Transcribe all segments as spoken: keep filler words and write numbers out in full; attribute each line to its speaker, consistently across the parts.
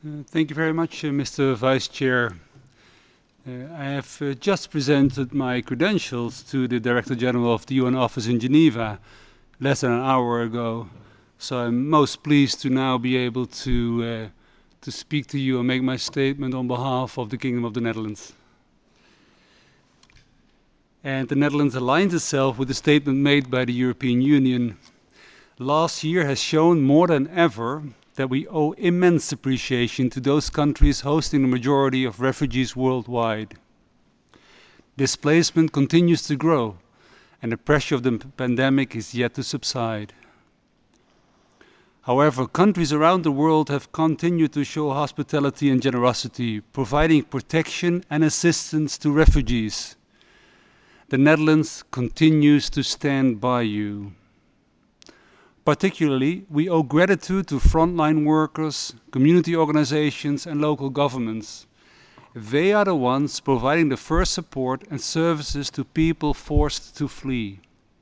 Speaker 1: Uh, thank you very much, uh, Mister Vice Chair. Uh, I have uh, just presented my credentials to the Director General of the U N office in Geneva less than an hour ago, so I'm most pleased to now be able to, uh, to speak to you and make my statement on behalf of the Kingdom of the Netherlands. And the Netherlands aligns itself with the statement made by the European Union. Last year has shown more than ever that we owe immense appreciation to those countries hosting the majority of refugees worldwide. Displacement continues to grow, and the pressure of the pandemic is yet to subside. However, countries around the world have continued to show hospitality and generosity, providing protection and assistance to refugees. The Netherlands continues to stand by you. Particularly, we owe gratitude to frontline workers, community organizations and local governments. They are the ones providing the first support and services to people forced to flee.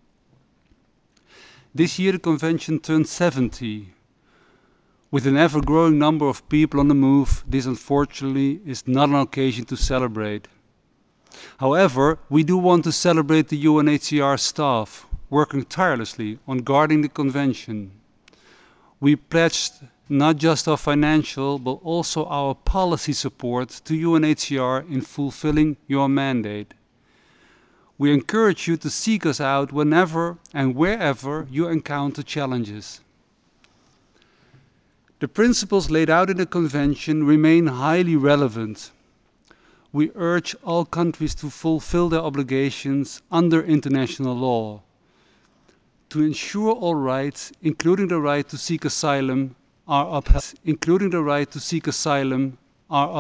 Speaker 1: This year the Convention turned seventy. With an ever-growing number of people on the move, this unfortunately is not an occasion to celebrate. However, we do want to celebrate the U N H C R staff working tirelessly on guarding the Convention. We pledged not just our financial, but also our policy support to U N H C R in fulfilling your mandate. We encourage you to seek us out whenever and wherever you encounter challenges. The principles laid out in the Convention remain highly relevant. We urge all countries to fulfill their obligations under international law, to ensure all rights, including the right to seek asylum, are upheld. Including the right to seek asylum, are